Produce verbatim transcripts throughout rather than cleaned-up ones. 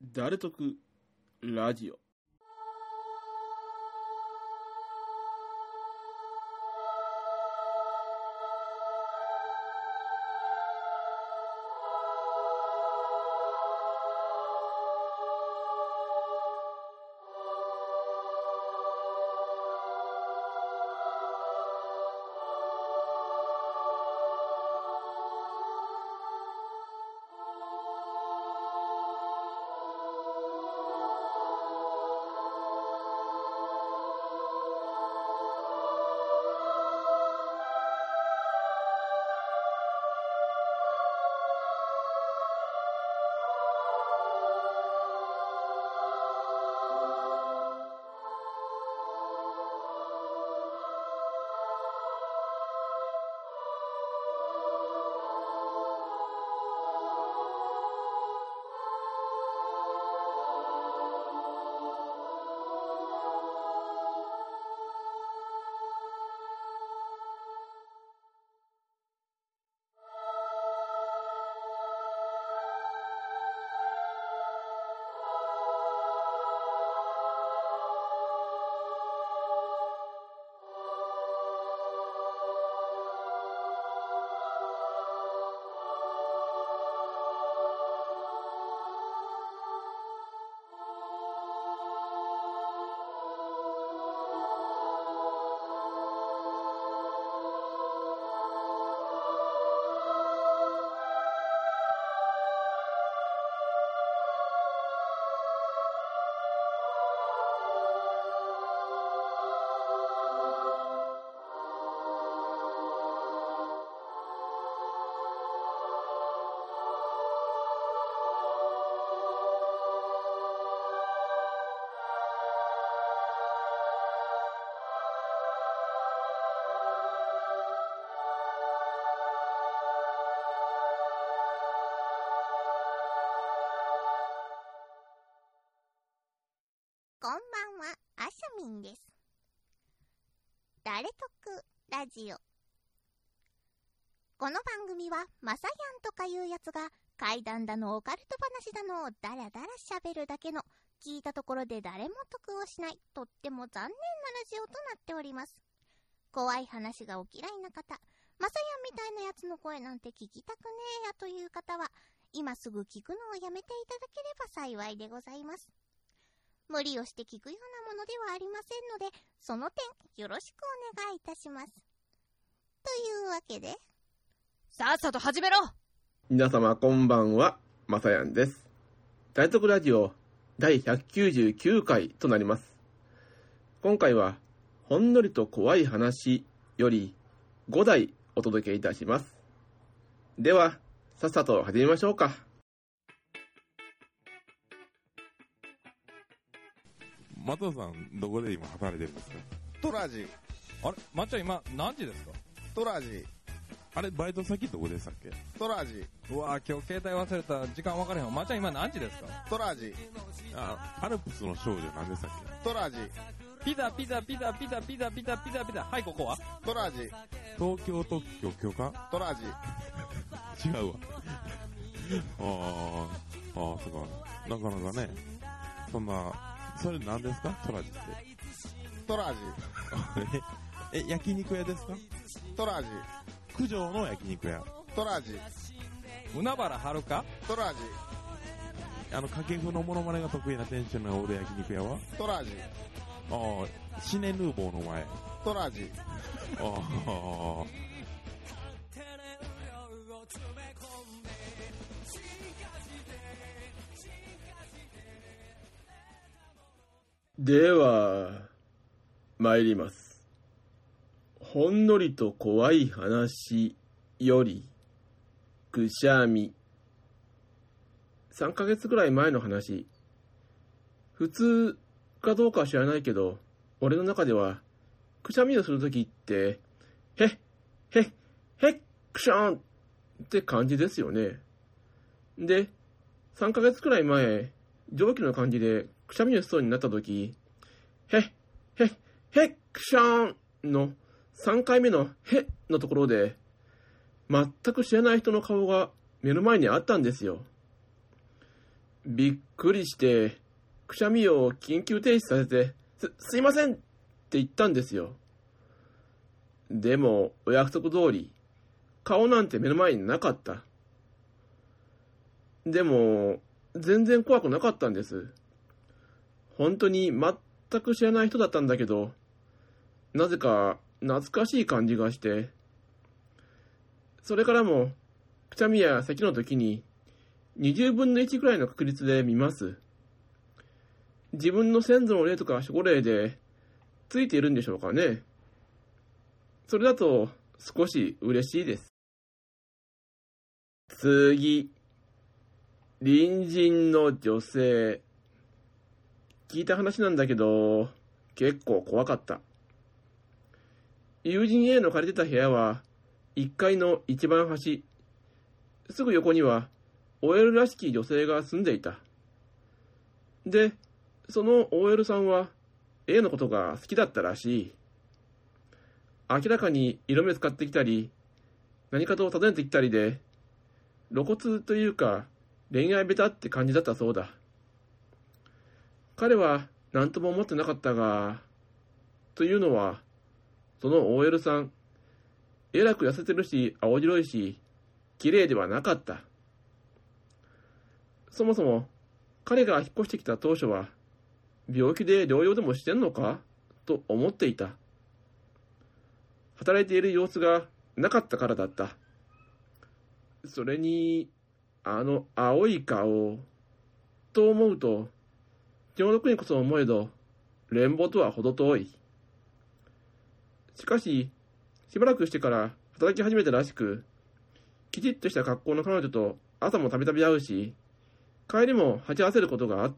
誰得ラジオ。 こんばんは、あしゃみんです。誰得ラジオ。この番組はまさやんとかいうやつが怪談だのオカルト話だのをダラダラ喋るだけの、聞いたところで誰も得をしないとっても残念なラジオとなっております。怖い話がお嫌いな方、まさやんみたいなやつの声なんて聞きたくねえやという方は今すぐ聞くのをやめていただければ幸いでございます。無理をして聞くようなものではありませんので、その点よろしくお願いいたします。というわけで、 さっさと始めろ。 皆様こんばんは、まさやんです。誰得ラジオだいひゃくきゅうじゅうきゅうかいとなります。今回はほんのりと怖い話よりごだいお届けいたします。ではさっさと始めましょうか。 松尾さん、どこで今働いてるんですか？ トラジ。 あれ、まっちゃん今何時ですか？ トラジ。 あれ、バイト先どこでしたっけ？ トラジ。 うわぁ、今日携帯忘れた。時間分かれへん。まっちゃん今何時ですか？ トラジ。 あ、アルプスの少女何でしたっトラジ。 ピザピザピザピザピザピザピザピザ。はい、ここはトラジ。 け？東京特許許可？ トラジ。 違うわ。あー、あー、そうか。なかなかね、そんな、それ何ですか？トラジって。 トラジ。 え、え、焼肉屋ですか？ トラジ。 九条の焼肉屋。 トラジ。 海原はるか？ トラジ。 あの、掛布のモノマネが得意な店主のおる焼肉屋は？ トラジ。 ああ、シネヌーボーの前。 トラジ。 ああ。 では参ります。ほんのりと怖い話よりくしゃみ。さんかげつくらい前の話。普通かどうかは知らないけど、俺の中ではくしゃみをするときってへっへっへっくしゃんって感じですよね。で、さんかげつくらい前、上気の感じでくしゃみをしそうになったとき、へっへっへっくしゃーんのさんかいめのへのところで、全く知らない人の顔が目の前にあったんですよ。 びっくりして、くしゃみを緊急停止させて、す、すいませんって言ったんですよ。でも、お約束通り、顔なんて目の前になかった。でも、全然怖くなかったんです。本当に全く知らない人だったんだけど、なぜか懐かしい感じがして、それからも、くしゃみや咳の時に、にじゅうぶんのいちくらいの確率で見ます。自分の先祖の霊とか守護霊で、ついているんでしょうかね。それだと、少し嬉しいです。次。隣人の女性。聞いた話なんだけど、結構怖かった。友人 A の借りてた部屋は、いっかいの一番端。すぐ横には、オーエル らしき女性が住んでいた。で、その オーエル さんは、A のことが好きだったらしい。明らかに色目使ってきたり、何かと尋ねてきたりで、露骨というか、恋愛ベタって感じだったそうだ。彼は何とも思ってなかったが、というのは、その オーエル さん、えらく痩せてるし、青白いし、綺麗ではなかった。そもそも、彼が引っ越してきた当初は、病気で療養でもしてんのかと思っていた。働いている様子がなかったからだった。それに、あの青い顔、と思うと、気の毒にこそ思えど、連邦とは程遠い。しかし、しばらくしてから働き始めたらしく、きちっとした格好の彼女と朝もたびたび会うし、帰りも鉢合わせることがあった。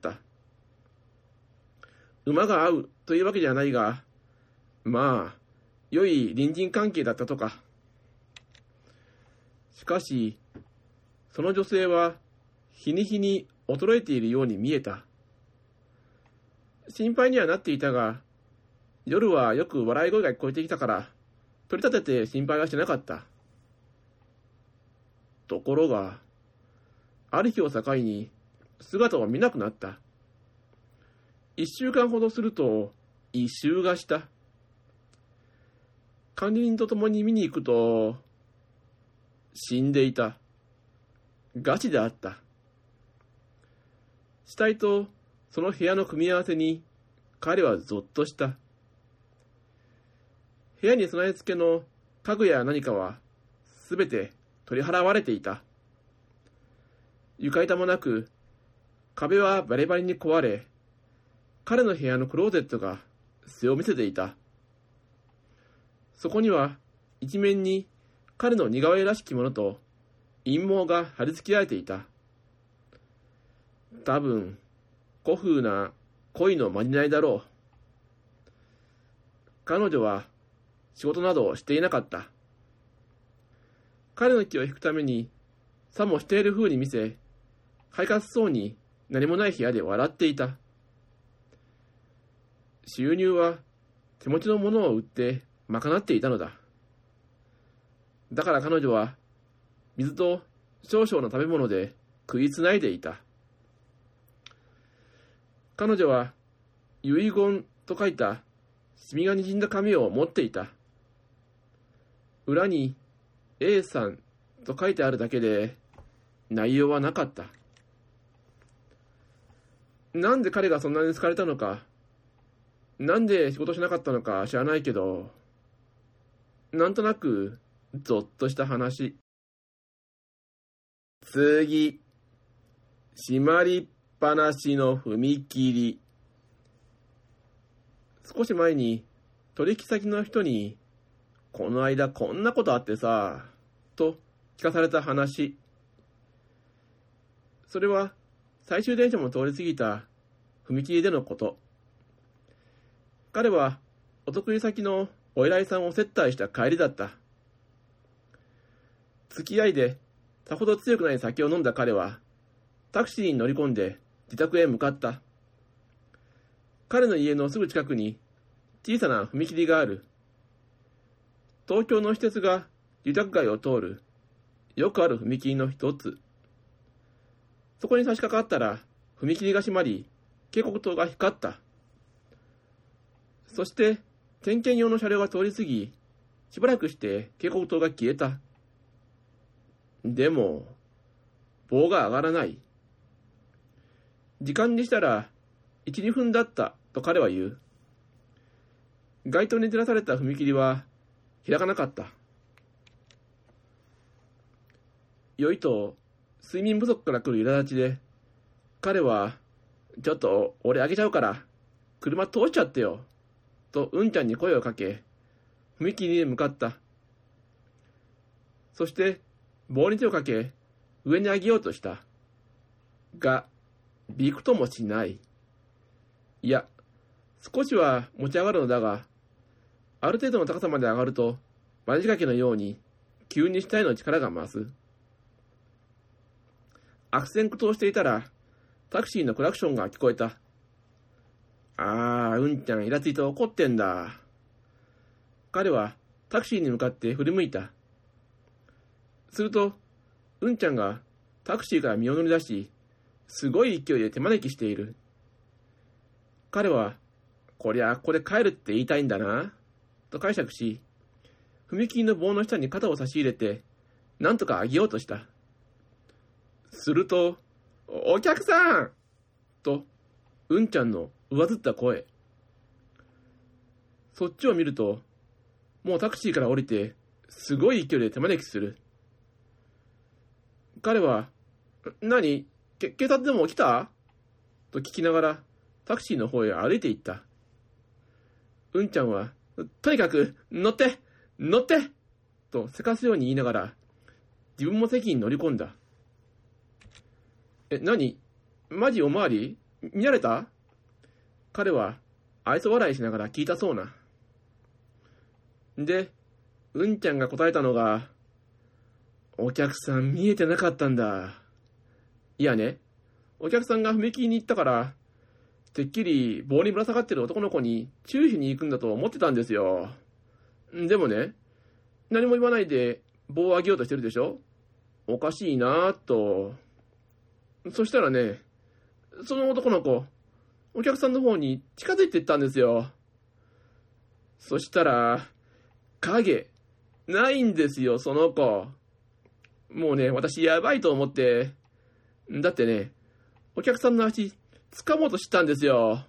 馬が合うというわけじゃないが、まあ、良い隣人関係だったとか。しかし、その女性は日に日に衰えているように見えた。心配にはなっていたが、夜はよく笑い声が聞こえてきたから、取り立てて心配はしてなかった。ところが、ある日を境に姿を見なくなった。一週間ほどすると、異臭がした。管理人と共に見に行くと、死んでいた。ガチであった。死体とその部屋の組み合わせに、彼はゾッとした。部屋に備え付けの家具や何かは、すべて取り払われていた。床板もなく、壁はバリバリに壊れ、彼の部屋のクローゼットが背を見せていた。そこには一面に彼の似顔絵らしきものと陰謀が貼り付けられていた。多分、古風な恋のまじないだろう。彼女は仕事などをしていなかった。彼の気を引くためにさもしている風に見せ、快活そうに何もない部屋で笑っていた。収入は手持ちのものを売って賄っていたのだ。だから彼女は水と少々の食べ物で食いつないでいた。彼女は遺言と書いたシミがにじんだ紙を持っていた。裏に A さんと書いてあるだけで内容はなかった。なんで彼がそんなに疲れたのか、なんで仕事しなかったのか知らないけど、なんとなくゾッとした話。次、閉まりっぱなしの踏切。少し前に取引先の人に、この間こんなことあってさ、と聞かされた話。それは最終電車も通り過ぎた踏切でのこと。彼はお得意先のお偉いさんを接待した帰りだった。付き合いでさほど強くない酒を飲んだ彼は、タクシーに乗り込んで自宅へ向かった。彼の家のすぐ近くに小さな踏切がある。東京の私鉄が住宅街を通るよくある踏切の一つ。そこに差し掛かったら踏切が閉まり、警告灯が光った。そして、点検用の車両が通り過ぎ、しばらくして警告灯が消えた。でも、棒が上がらない。時間にしたら、いち、にふんだったと彼は言う。街灯に照らされた踏切は開かなかった。酔いと睡眠不足から来る苛立ちで、彼は、ちょっと俺あげちゃうから、車通しちゃってよ、とうんちゃんに声をかけ、踏切へ向かった。そして、棒に手をかけ、上に上げようとした。が、びくともしない。いや、少しは持ち上がるのだが、ある程度の高さまで上がると、マネ仕掛けのように、急に下への力が増す。悪戦苦闘していたら、タクシーのクラクションが聞こえた。ああ、うんちゃんイラついて怒ってんだ。彼はタクシーに向かって振り向いた。すると、うんちゃんがタクシーから身を乗り出し、すごい勢いで手招きしている。彼は、こりゃここで帰るって言いたいんだな、と解釈し、踏切の棒の下に肩を差し入れて、なんとか上げようとした。すると、お客さんと、うんちゃんの上ずった声。そっちを見ると、もうタクシーから降りて、すごい勢いで手招きする。彼は、何？け警察でも来た？と聞きながら、タクシーの方へ歩いて行った。うんちゃんは、とにかく、乗って乗ってとせかすように言いながら、自分も席に乗り込んだ。え、何？マジおまわり？見られた？彼は愛想笑いしながら聞いたそうな。で、うんちゃんが答えたのが、お客さん見えてなかったんだ。いやね、お客さんが踏切に行ったから、てっきり棒にぶら下がってる男の子に注意しに行くんだと思ってたんですよ。でもね、何も言わないで棒を上げようとしてるでしょ？おかしいなぁと。そしたらね、その男の子、お客さんの方に近づいていったんですよ。そしたら、影、ないんですよ、その子。もうね、私やばいと思って、だってね、お客さんの足、掴もうとしたんですよ。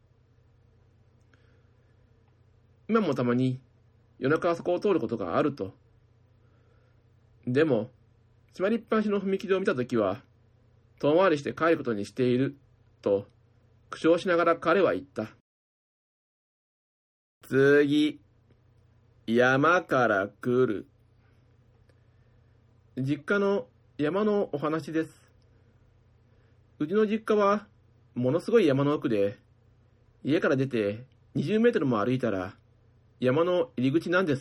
今もたまに、夜中あそこを通ることがあると。でも、閉まりっぱなしの踏切を見たときは、遠回りして帰ることにしている、と、苦笑しながら彼は言った。次、山から来る。実家の山のお話です。うちの実家は、ものすごい山の奥で、家から出てにじゅうメートルも歩いたら、山の入り口なんです。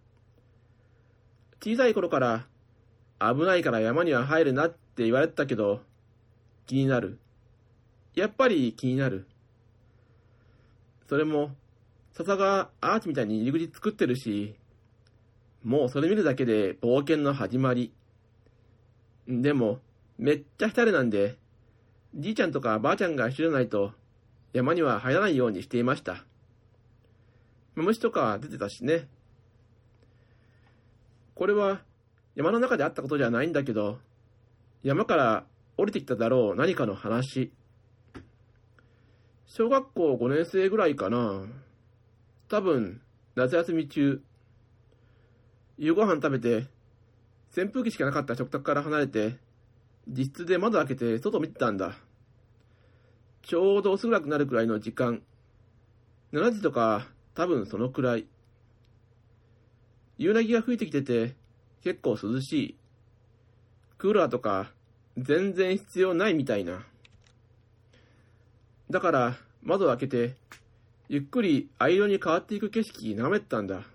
小さい頃から、危ないから山には入るなって言われてたけど、気になる。やっぱり気になる。それも、笹がアーチみたいに入り口作ってるし、もうそれ見るだけで冒険の始まり。でも、めっちゃ下手なんで、じいちゃんとかばあちゃんが知らないと、山には入らないようにしていました。虫とか出てたしね。これは、山の中であったことじゃないんだけど、山から降りてきただろう何かの話。小学校ごねん生ぐらいかな。多分、夏休み中。夕ご飯食べて、扇風機しかなかった食卓から離れて、自室で窓開けて外見てたんだ。ちょうど薄暗くなるくらいの時間。しちじとか、多分そのくらい。夕凪が吹いてきてて、結構涼しい。クーラーとか、全然必要ないみたいな。だから、窓を開けて、ゆっくり藍色に変わっていく景色眺めてたんだ。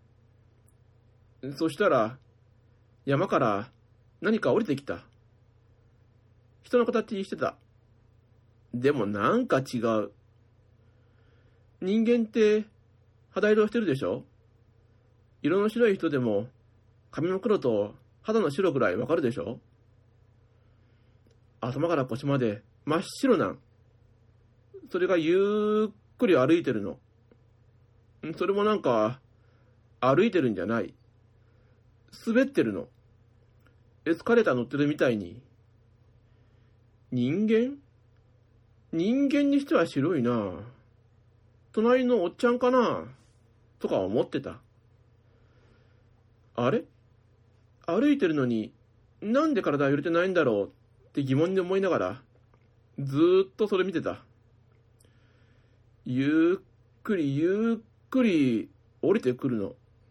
そしたら、山から何か降りてきた。人の形してた。でもなんか違う。人間って肌色してるでしょ？色の白い人でも髪の黒と肌の白くらいわかるでしょ？頭から腰まで真っ白なん。それがゆっくり歩いてるの。それもなんか、歩いてるんじゃない。滑ってるの。エスカレーター乗ってるみたいに。人間？人間にしては白いな。隣のおっちゃんかなとか思ってた。あれ？歩いてるのになんで体揺れてないんだろうって疑問に思いながらずーっとそれ見てた。ゆっくりゆっくり降りてくるの。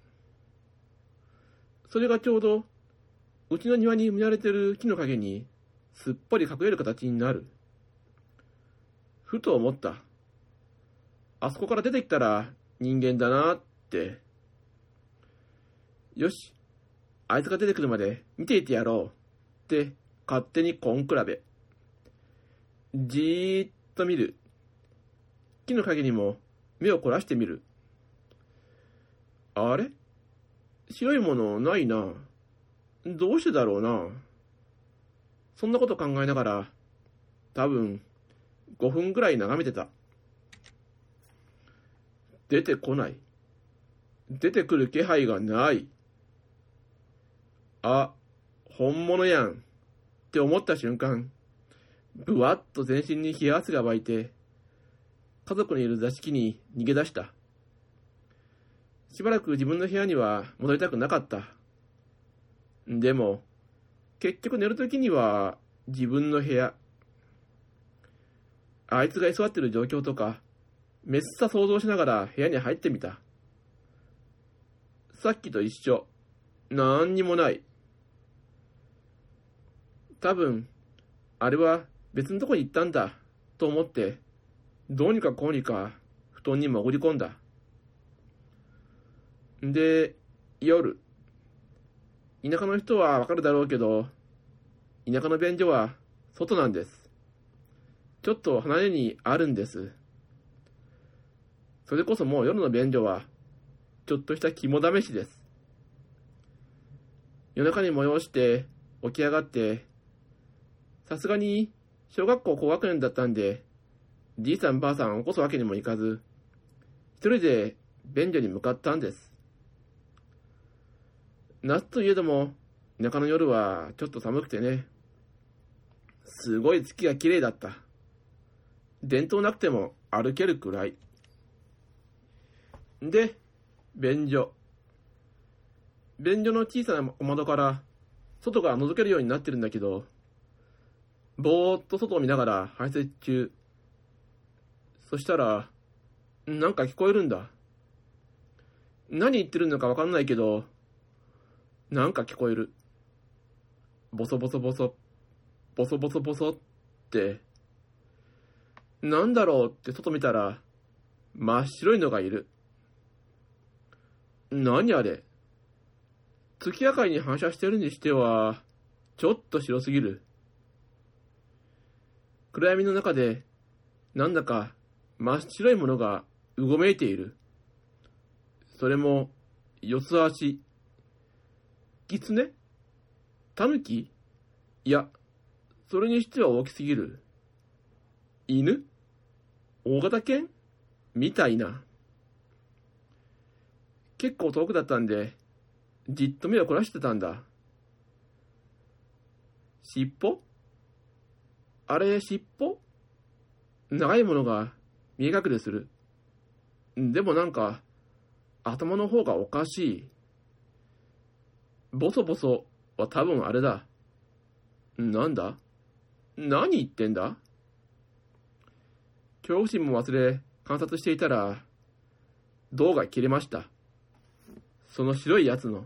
それがちょうどうちの庭に見られてる木の陰にすっぽり隠れる形になる。ふと思った。あそこから出てきたら人間だなって。よし、あいつが出てくるまで見ていてやろうって勝手に根比べ。じーっと見る。木の陰にも目を凝らしてみる。あれ？白いものないな。どうしてだろうな。そんなこと考えながら多分ごふんぐらい眺めてた。出てこない。出てくる気配がない。あ、本物やんって思った瞬間、ぶわっと全身に冷や汗が湧いて、家族のいる座敷に逃げ出した。しばらく自分の部屋には戻りたくなかった。でも、結局寝るときには自分の部屋。あいつが居座ってる状況とか、めっさ想像しながら部屋に入ってみた。さっきと一緒。なんにもない。多分、あれは別のとこに行ったんだ、と思って、どうにかこうにか布団に潜り込んだ。で、夜。田舎の人はわかるだろうけど、田舎の便所は外なんです。ちょっと離れにあるんです。それこそもう夜の便所は、ちょっとした肝試しです。夜中に催して起き上がって、さすがに小学校高学年だったんで、じいさんばあさん起こすわけにもいかず、一人で便所に向かったんです。夏といえども、田舎の夜はちょっと寒くてね、すごい月が綺麗だった。電灯なくても歩けるくらい。で、便所。便所の小さな小窓から外が覗けるようになってるんだけど、ぼーっと外を見ながら排泄中。そしたら、なんか聞こえるんだ。何言ってるのかわかんないけど、なんか聞こえる。ボソボソボソ、ボソボソボソって、なんだろうって外見たら、真っ白いのがいる。何あれ？月明かりに反射してるにしては、ちょっと白すぎる。暗闇の中で、なんだか真っ白いものがうごめいている。それも、四つ足。狐？狸？いや、それにしては大きすぎる。犬？大型犬？みたいな。結構遠くだったんで、じっと目を凝らしてたんだ。尻尾？あれ、尻尾？長いものが見え隠れする。でもなんか、頭の方がおかしい。ボソボソは多分あれだ。なんだ？何言ってんだ？恐怖心も忘れ観察していたら、胴が切れました。その白いやつの。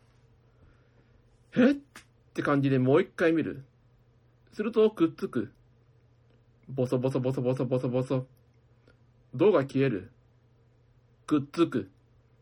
えって感じでもう一回見る。するとくっつく。ボソボソボソボソボソボソ。胴が消える。くっつく。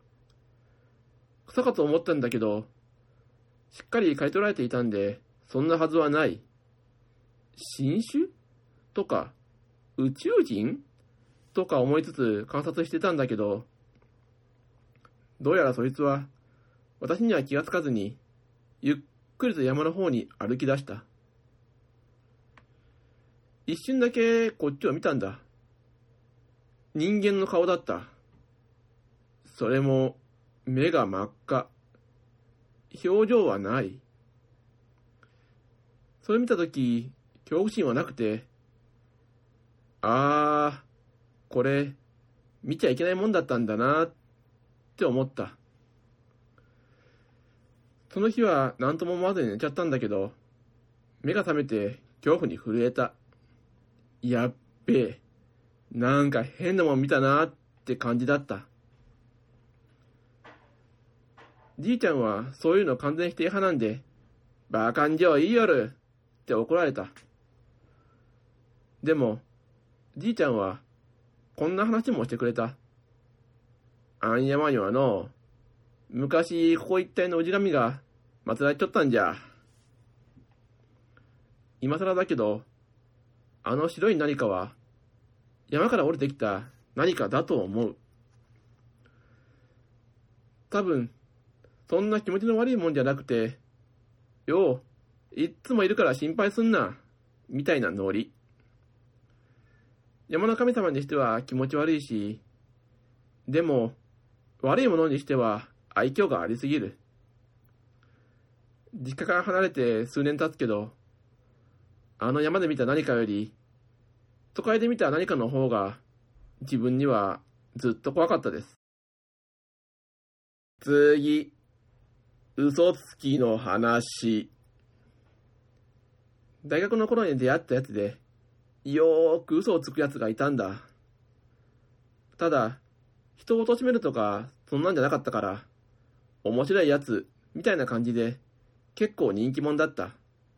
草かと思ったんだけど、しっかり刈り取られていたんで、そんなはずはない。新種とか、宇宙人とか思いつつ観察してたんだけど、どうやらそいつは、私には気がつかずに、ゆっくりと山の方に歩き出した。 一瞬だけこっちを見たんだ。人間の顔だった。それも目が真っ赤。表情はない。それ見たとき、恐怖心はなくて、あー、これ、見ちゃいけないもんだったんだなって思った。その日は何とも思わずに寝ちゃったんだけど、目が覚めて恐怖に震えた。やっべえ、なんか変なもん見たなって感じだった。じいちゃんはそういうの完全否定派なんで、バカんじょいい夜って怒られた。でも、じいちゃんはこんな話もしてくれた。あん山にはの、昔ここ一帯の氏神が祀られちょったんじゃ。今更だけど、あの白い何かは山から降りてきた何かだと思う。多分、そんな気持ちの悪いもんじゃなくて、よう、いっつもいるから心配すんな、みたいなノリ。山の神様にしては気持ち悪いし、でも、悪いものにしては愛嬌がありすぎる。実家から離れて数年経つけど、あの山で見た何かより、都会で見た何かの方が、自分にはずっと怖かったです。次、嘘つきの話。大学の頃に出会ったやつで、よーく嘘をつくやつがいたんだ。ただ、人を貶めるとか、そんなんじゃなかったから、面白いやつ、みたいな感じで、結構人気者だった。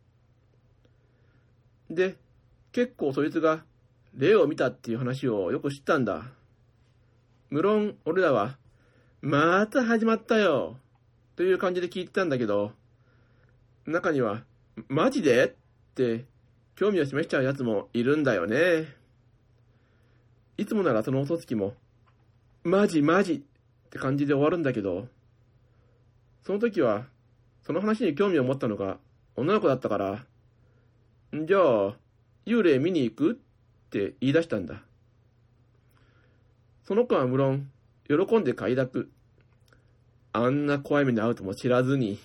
で、結構そいつが、霊を見たっていう話をよく知ったんだ。無論、俺らは、また始まったよ、という感じで聞いてたんだけど、中には、マジでって興味を示しちゃうやつもいるんだよね。いつもならその嘘つきも、マジマジって感じで終わるんだけど、その時は、その話に興味を持ったのが女の子だったから、じゃあ、幽霊見に行くって言い出したんだ。その子は無論、喜んで快諾。あんな怖い目に遭うとも知らずに。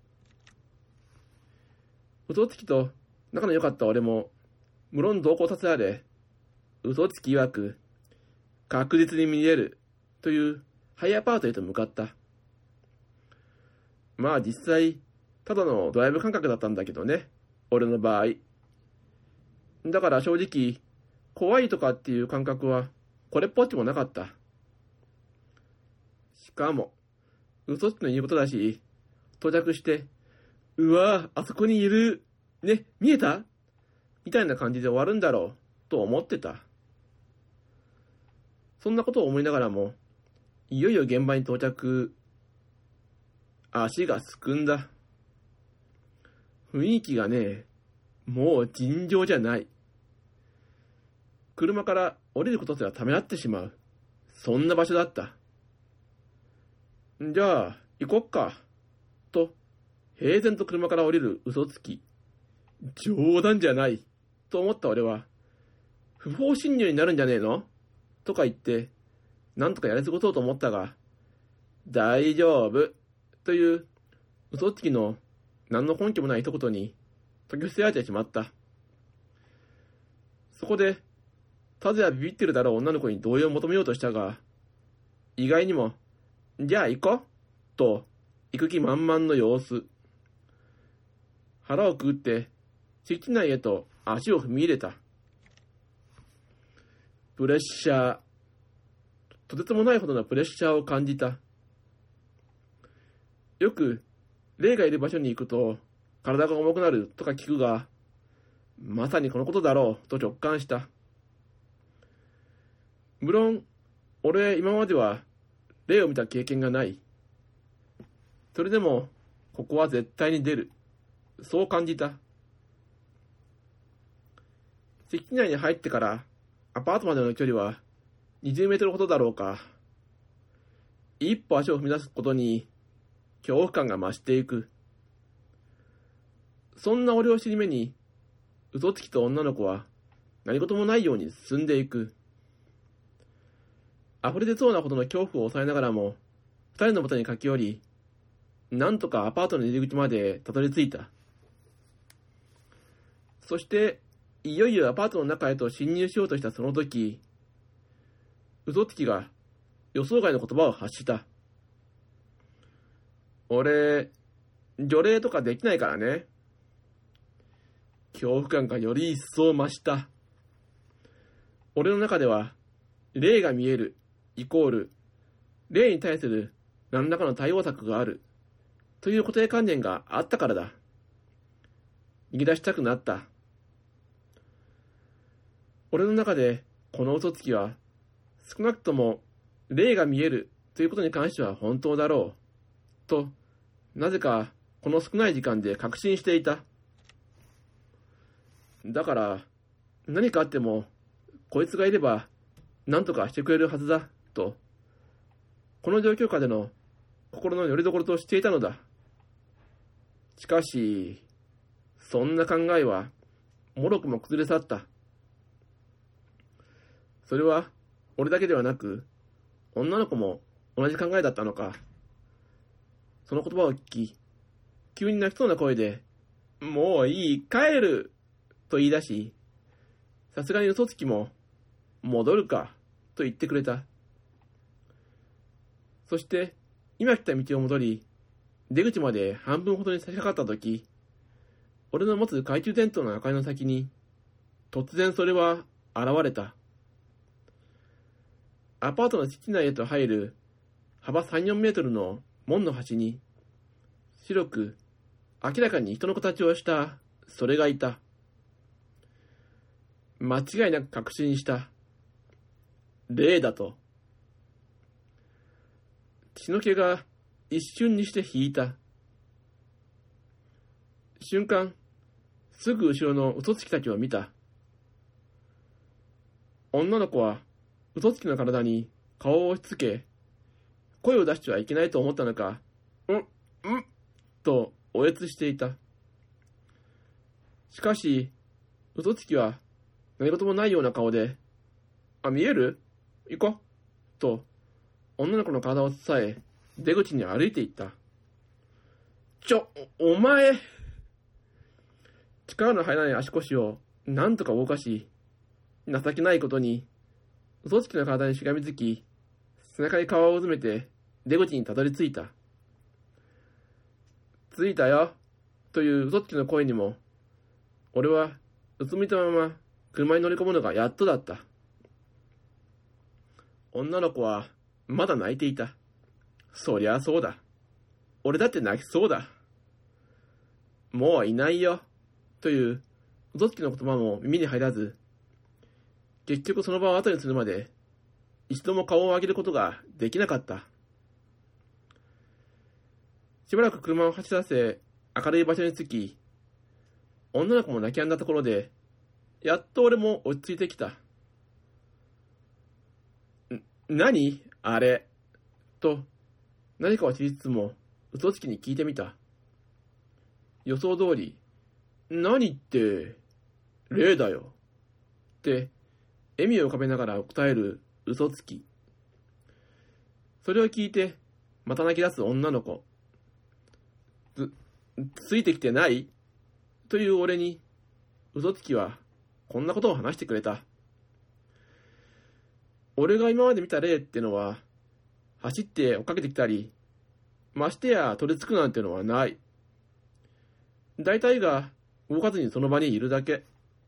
嘘つきと仲の良かった俺も、無論同行させられ、嘘つき曰く、確実に見えるというハイアパートへと向かった。まあ実際、ただのドライブ感覚だったんだけどね、俺の場合。だから正直、怖いとかっていう感覚は、これっぽっちもなかった。しかも、嘘つきの言うことだし、到着して、うわぁ、あそこにいる。ね、見えた？みたいな感じで終わるんだろう、と思ってた。そんなことを思いながらも、いよいよ現場に到着、足がすくんだ。雰囲気がね、もう尋常じゃない。車から降りることすらためらってしまう。そんな場所だった。じゃあ、行こっか。と、平然と車から降りる嘘つき。冗談じゃない。と思った俺は、不法侵入になるんじゃねえの？とか言って、なんとかやり過ごそうと思ったが、大丈夫。という嘘つきの何の根拠もない一言に解き伏せられてしまった。そこで、たずやビビってるだろう女の子に同意を求めようとしたが、意外にも、じゃあ行こうと、行く気満々の様子。腹をくぐって、敷地内へと足を踏み入れた。プレッシャー。とてつもないほどのプレッシャーを感じた。よく、霊がいる場所に行くと、体が重くなるとか聞くが、まさにこのことだろうと直感した。無論、俺今までは霊を見た経験がない。それでも、ここは絶対に出る。そう感じた。敷地内に入ってからアパートまでの距離はにじゅうメートルほどだろうか。一歩足を踏み出すことに恐怖感が増していく。そんな俺を尻目に、嘘つきと女の子は何事もないように進んでいく。溢れ出そうなほどの恐怖を抑えながらも、二人の元に駆け寄り、なんとかアパートの入り口までたどり着いた。そして、いよいよアパートの中へと侵入しようとしたその時、嘘つきが予想外の言葉を発した。俺、除霊とかできないからね。恐怖感がより一層増した。俺の中では、霊が見える、イコール、霊に対する何らかの対応策がある、という固定観念があったからだ。逃げ出したくなった。俺の中で、この嘘つきは、少なくとも、霊が見えるということに関しては本当だろう、と、なぜか、この少ない時間で確信していた。だから、何かあっても、こいつがいれば、何とかしてくれるはずだ、と、この状況下での心の拠り所としていたのだ。しかし、そんな考えは、もろくも崩れ去った。それは、俺だけではなく、女の子も同じ考えだったのか。その言葉を聞き、急に泣きそうな声で、もういい、帰ると言い出し、さすがに嘘つきも、戻るかと言ってくれた。そして、今来た道を戻り、出口まで半分ほどに差し掛かったとき、俺の持つ懐中電灯の明かりの先に、突然それは現れた。アパートの敷地内へと入る幅さん、よんメートルの門の端に、白く明らかに人の形をしたそれがいた。間違いなく確信した。霊だと。血の気が一瞬にして引いた。瞬間、すぐ後ろの嘘つきたちを見た。女の子は嘘つきの体に顔を押し付け、声を出してはいけないと思ったのか、ん、んとおえつしていた。しかし、嘘つきは何事もないような顔で、あ、見える？行こう。と、女の子の体を伝え、出口に歩いていった。ちょ、お前力の入らない足腰を何とか動かし、情けないことに、嘘つきの体にしがみつき、背中に皮をうずめて出口にたどり着いた。着いたよ、という嘘つきの声にも、俺はうつむいたまま車に乗り込むのがやっとだった。女の子はまだ泣いていた。そりゃそうだ。俺だって泣きそうだ。もういないよ、という嘘つきの言葉も耳に入らず、結局その場を後にするまで一度も顔を上げることができなかった。しばらく車を走らせ明るい場所に着き、女の子も泣き止んだところで、やっと俺も落ち着いてきた。ん、何あれと何かを知りつつも嘘つきに聞いてみた。予想通り、何って霊だよって笑みを浮かべながら答える嘘つき。それを聞いてまた泣き出す女の子。つ、ついてきてないという俺に嘘つきはこんなことを話してくれた。俺が今まで見た霊ってのは走って追っかけてきたり、ましてや取り付くなんてのはない。大体が動かずにその場にいるだけ。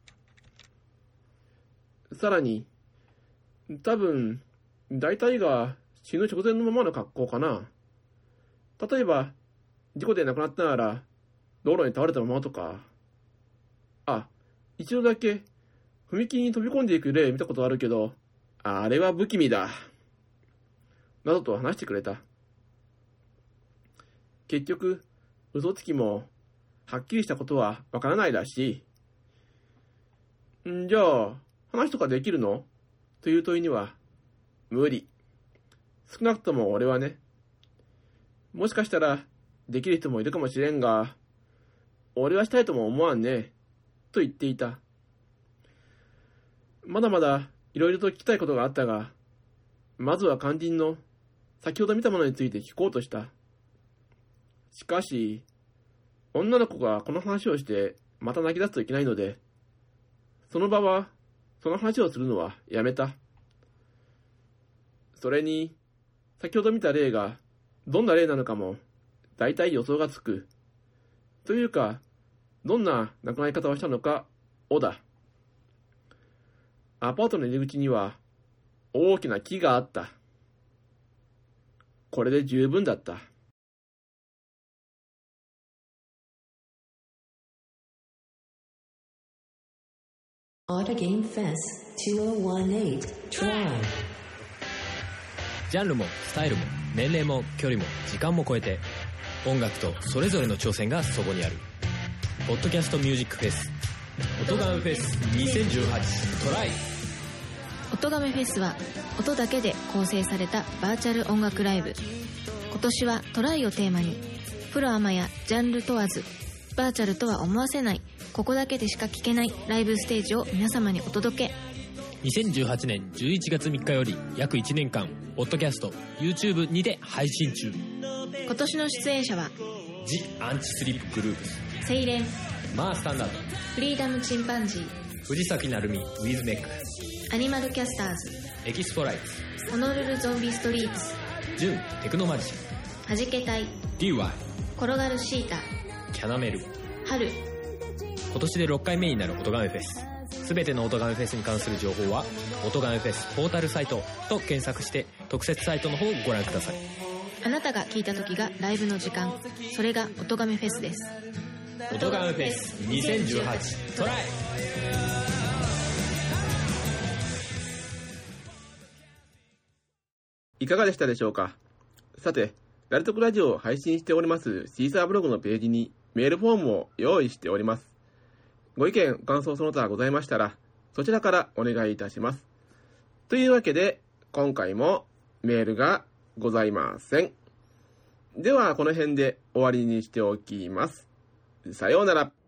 さらに、多分、大体が死ぬ直前のままの格好かな。例えば、事故で亡くなったなら、道路に倒れたままとか。あ、一度だけ、踏切に飛び込んでいく例見たことあるけど、あれは不気味だ。などと話してくれた。結局、嘘つきも、はっきりしたことはわからないらしい。んじゃあ、話とかできるの？という問いには、無理。少なくとも俺はね。もしかしたら、できる人もいるかもしれんが、俺はしたいとも思わんね。と言っていた。 まだまだいろいろと聞きたいことがあったが、まずは肝心の先ほど見たものについて聞こうとした。しかし、女の子がこの話をしてまた泣き出すといけないので、その場はその話をするのはやめた。それに、先ほど見た例がどんな例なのかも大体予想がつく。というか、どんな亡くなり方をしたのかをだ。アパートの入り口には大きな木があった。これで十分だった。 AutoGame Fest にせんじゅうじゅうはち Try。 ジャンルもスタイルも年齢も距離も時間も超えて、音楽とそれぞれの挑戦がそこにある。ポッドキャストミュージックフェス音ガメフェスにせんじゅうはちトライ。 音ガメフェスは音だけで構成されたバーチャル音楽ライブ。今年はトライをテーマに、プロアマやジャンル問わず、バーチャルとは思わせない、ここだけでしか聴けないライブステージを皆様にお届け。 にせんじゅうはちねんじゅういちがつみっかより約いちねんかん、ポッドキャスト YouTube にて配信中。 今年の出演者はジ・アンチスリップグループス、 セイレン、 マースタンダード、 フリーダムチンパンジー、 藤崎鳴海ウィズメック、 アニマルキャスターズ、 エキスポライツ、 ホノルルゾンビストリート、 ジュンテクノマジシはじけたい、 ャン、ディーワイ、 転がるシータ、 キャナメル、 春。 今年でろっかいめになる音ガメフェス。すべての音ガメフェスに関する情報は音ガメフェスポータルサイトと検索して特設サイトの方をご覧ください。 あなたが聴いた時がライブの時間、それが音ガメフェスです。 音ガメフェスにせんじゅうはちトライ。 いかがでしたでしょうか。さて、ラルトクラジオを配信しておりますシーサーブログのページにメールフォームを用意しております。ご意見、感想その他ございましたら、そちらからお願いいたします。というわけで、今回もメールがございません。では、この辺で終わりにしておきます。さようなら。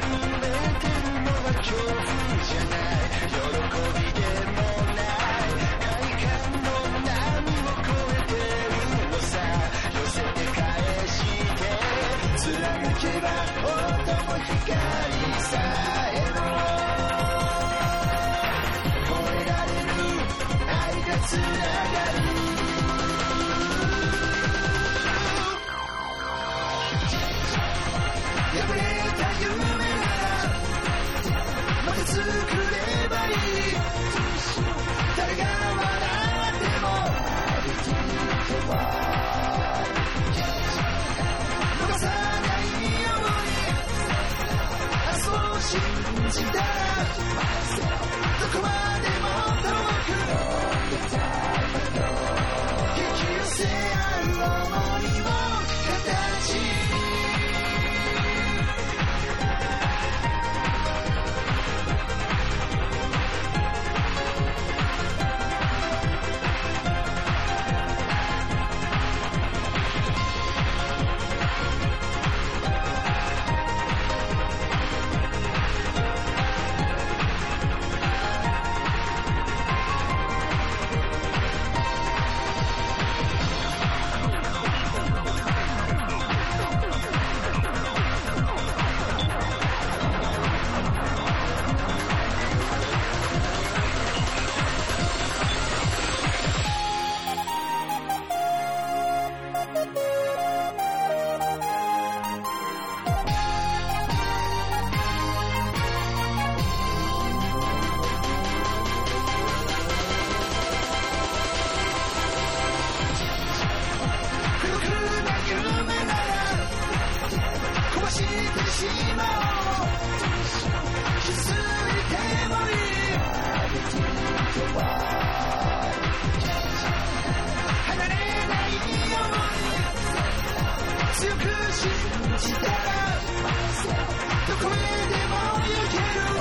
恐怖じゃない、喜びでもないつながる破れた夢ならまた作ればいい誰が笑っても逃さないように明日を信じたらどこまでも遠く引き寄せ合う想いを形に強く信じたらどこへでも行ける